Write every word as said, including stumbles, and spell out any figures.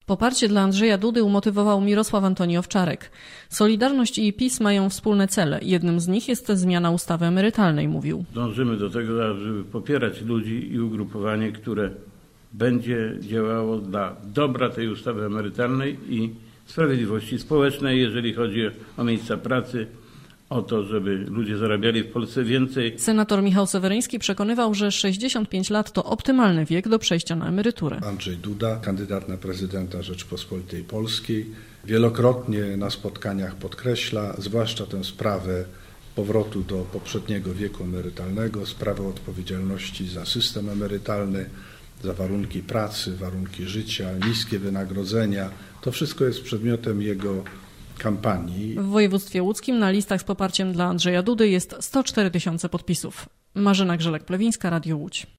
Poparcie dla Andrzeja Dudy umotywował Mirosław Antoni Owczarek. Solidarność i PiS mają wspólne cele. Jednym z nich jest zmiana ustawy emerytalnej, mówił. Dążymy do tego, żeby popierać ludzi i ugrupowanie, które będzie działało dla dobra tej ustawy emerytalnej i sprawiedliwości społecznej, jeżeli chodzi o miejsca pracy, o to, żeby ludzie zarabiali w Polsce więcej. Senator Michał Seweryński przekonywał, że sześćdziesiąt pięć lat to optymalny wiek do przejścia na emeryturę. Andrzej Duda, kandydat na prezydenta Rzeczypospolitej Polskiej, wielokrotnie na spotkaniach podkreśla, zwłaszcza tę sprawę powrotu do poprzedniego wieku emerytalnego, sprawę odpowiedzialności za system emerytalny, za warunki pracy, warunki życia, niskie wynagrodzenia. To wszystko jest przedmiotem jego kampanii. W województwie łódzkim na listach z poparciem dla Andrzeja Dudy jest sto cztery tysiące podpisów. Marzena Grzelek-Plewińska, Radio Łódź.